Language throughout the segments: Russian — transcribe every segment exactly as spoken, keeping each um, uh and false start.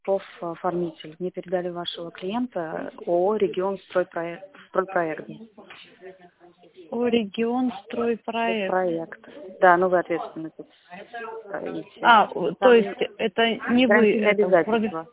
оформитель. Мне передали вашего клиента ООО «Регион стройпроект». стройпроект. О, регион стройпроект. Проект. Да, ну вы ответственны тут. Строите. А, Там то есть это не вы, гарантийное это вроде... обязательство.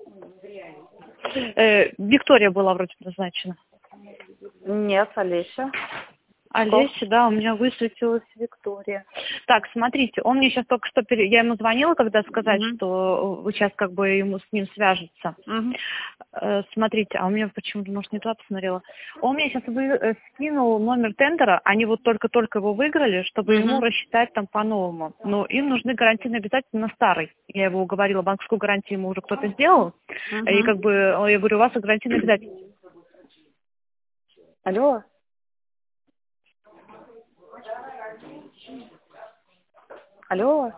Э, Виктория была вроде назначена. Нет, Олеся. Олеся, да, у меня высветилась Виктория. Так, смотрите, он мне сейчас только что, пере... я ему звонила, когда сказать, Угу. что вы сейчас как бы ему с ним свяжется. Угу. Э, смотрите, а у меня почему-то, может, не туда посмотрела. Он мне сейчас вы... э, скинул номер тендера, они вот только-только его выиграли, чтобы Угу. ему рассчитать там по-новому. Но им нужны гарантийные обязательства на старый. Я его уговорила, банковскую гарантию ему уже кто-то сделал. Угу. И как бы, я говорю, у вас гарантийные обязательства. Алло. Алло.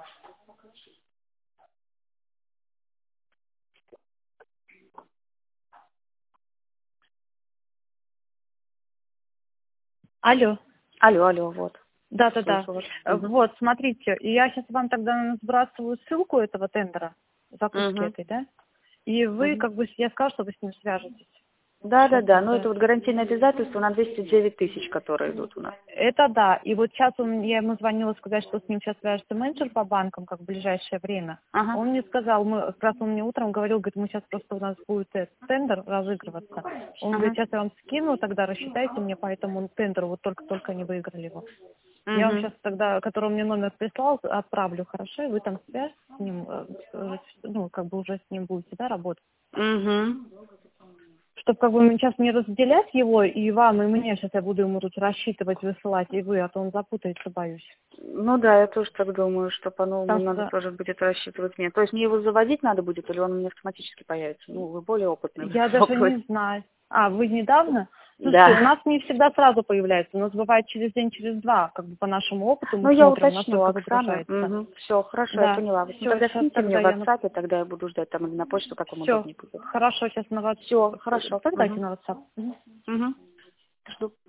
Алло. Алло, алло, вот. Да-да-да. Слышу вас. Э, Угу. Вот, смотрите, я сейчас вам тогда сбрасываю ссылку этого тендера, запуски Угу. этой, да? И вы, Угу. как бы, я скажу, что вы с ним свяжетесь. Да, да, Сейчас да. Ну тогда. это вот гарантийное обязательство на двести девять тысяч, которые идут у нас. Это да. И вот сейчас он, я ему звонила сказать, что с ним сейчас свяжется менеджер по банкам, как в ближайшее время. Ага. Он мне сказал, мы, как раз он мне утром говорил, говорит, мы сейчас просто у нас будет этот тендер разыгрываться. Он Ага. говорит, сейчас я вам скину, тогда рассчитайте мне по этому тендеру, вот только-только они выиграли его. Я вам Угу. сейчас тогда, который он мне номер прислал, отправлю, хорошо, и вы там связь с ним, э, э, ну, как бы уже с ним будете, да, работать. Угу. Чтобы как бы сейчас не разделять его, и вам, и мне, сейчас я буду ему тут рассчитывать, высылать, и вы, а то он запутается, боюсь. Ну да, я тоже так думаю, что по-новому Потому надо что тоже будет рассчитывать мне. То есть мне его заводить надо будет, или он у меня автоматически появится? Ну, вы более опытный в я этом даже вопросе. не знаю. А, вы недавно? Слушайте, у Да. нас не всегда сразу появляется, у нас бывает через день, через два, как бы по нашему опыту Ну, мы я смотрим, у нас уточню, только Оксана. выгружается. Угу. Все, хорошо, я Да. поняла. Вы ну, Все, тогда сейчас скиньте мне в тогда я... WhatsApp, и тогда я буду ждать там или на почту, как вам Все, удобнее будет. хорошо, сейчас на WhatsApp. Все, хорошо. Тогда Угу. на WhatsApp. Мгм. Угу. Жду.